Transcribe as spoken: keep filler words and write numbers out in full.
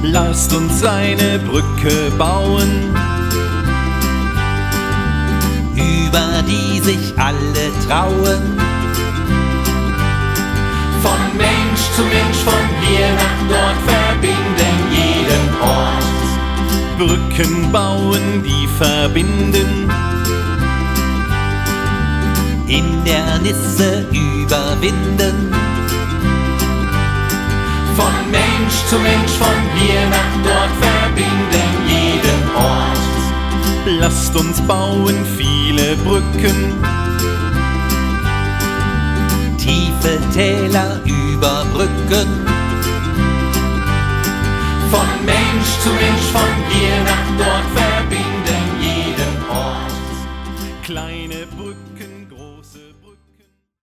Lasst uns eine Brücke bauen, über die sich alle trauen. Von Mensch zu Mensch, von hier nach dort, verbinden jeden Ort. Brücken bauen, die verbinden, Hindernisse überwinden. Von Mensch zu Mensch, von hier nach dort, verbinden jeden Ort. lasst uns bauen viele Brücken, Tiefe Täler überbrücken. Von Mensch zu Mensch, von hier nach dort, verbinden